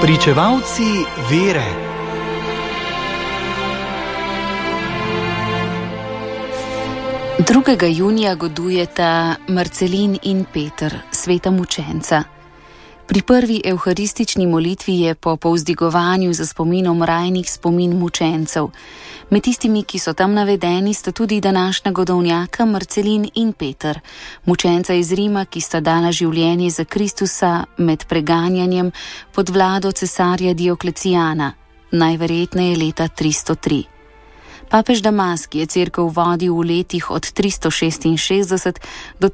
Pričevalci vere. Drugega junija godujeta Marcelin in Peter, sveta mučenca. Pri prvi evharistični molitvi je po povzdigovanju za spominom rajnih spomin mučencev. Med tistimi, ki so tam navedeni, sta tudi današnja godovnjaka Marcelin in Peter, mučenca iz Rima, ki sta dala življenje za Kristusa med preganjanjem pod vlado cesarja Dioklecijana, najverjetneje leta 303. Papež Damaski je cerkev vodil v letih od 366 do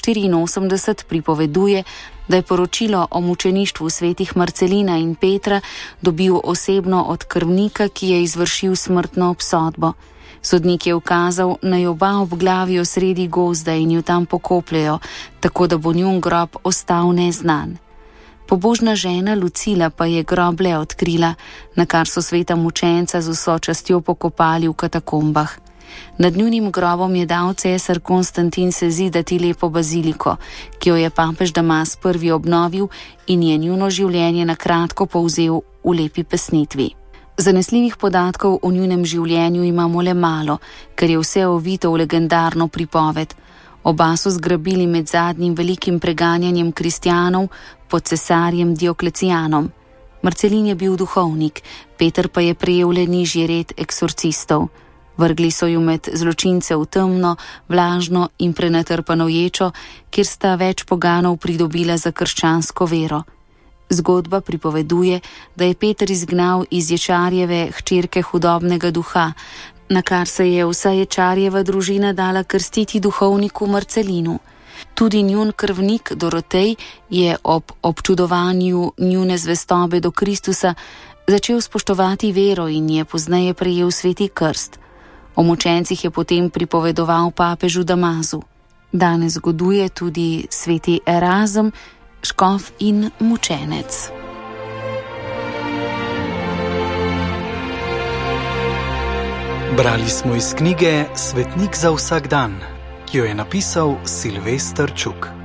384, pripoveduje, da je poročilo o mučeništvu svetih Marcelina in Petra dobil osebno od krvnika, ki je izvršil smrtno obsodbo. Sodnik je ukazal, naj oba obglavijo sredi gozda in jo tam pokopljejo, tako da bo njun grob ostal neznan. Pobožna žena Lucila pa je grob le odkrila, na kar so sveta mučenca z vso častjo pokopali v katakombah. Nad njunim grobom je dal cesar Konstantin sezidati lepo baziliko, ki jo je papež Damas prvi obnovil in je njuno življenje na kratko povzel v lepi pesnitvi. Zanesljivih podatkov o njunem življenju imamo le malo, ker je vse ovito v legendarno pripoved. Oba so zgrabili med zadnjim velikim preganjanjem kristjanov pod cesarjem Dioklecijanom. Marcelin je bil duhovnik, Peter pa je prejel le nižji red eksorcistov. Vrgli so ju med zločince v temno, vlažno in prenatrpano ječo, kjer sta več poganov pridobila za krščansko vero. Zgodba pripoveduje, da je Peter izgnal iz ječarjeve hčerke hudobnega duha, na kar se je vsa ječarjeva družina dala krstiti duhovniku Marcelinu. Tudi njun krvnik Dorotej je ob občudovanju njune zvestobe do Kristusa začel spoštovati vero in je pozneje prejel sveti krst. O mučencih je potem pripovedoval papežu Damazu. Danes goduje tudi sveti Erazem, škof in mučenec. Brali smo iz knjige Svetnik za vsak dan, ki jo je napisal Silvester Čuk.